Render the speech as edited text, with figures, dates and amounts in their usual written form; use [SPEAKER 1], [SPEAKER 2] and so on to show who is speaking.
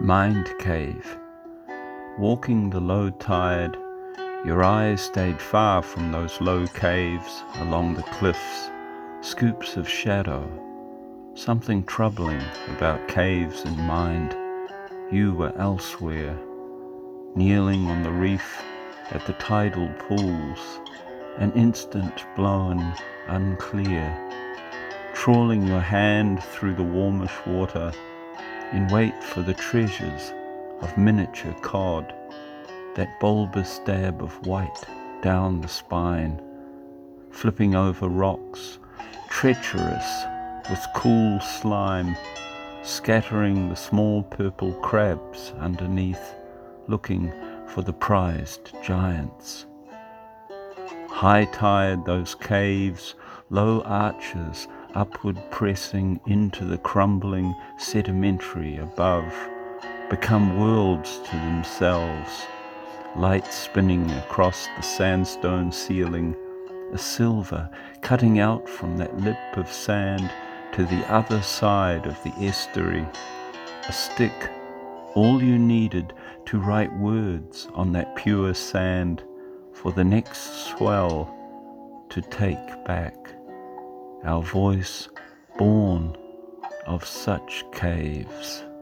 [SPEAKER 1] Mind Cave. Walking the low tide, your eyes stayed far from those low caves along the cliffs, scoops of shadow. Something troubling about caves and mind. You were elsewhere, kneeling on the reef at the tidal pools, an instant blown unclear, trawling your hand through the warmish water in wait for the treasures of miniature cod, that bulbous dab of white down the spine, flipping over rocks, treacherous with cool slime, scattering the small purple crabs underneath, looking for the prized giants. High tide, those caves, low arches upward pressing into the crumbling sedimentary above, become worlds to themselves, light spinning across the sandstone ceiling, a silver cutting out from that lip of sand to the other side of the estuary, a stick, all you needed to write words on that pure sand for the next swell to take back, our voice born of such caves.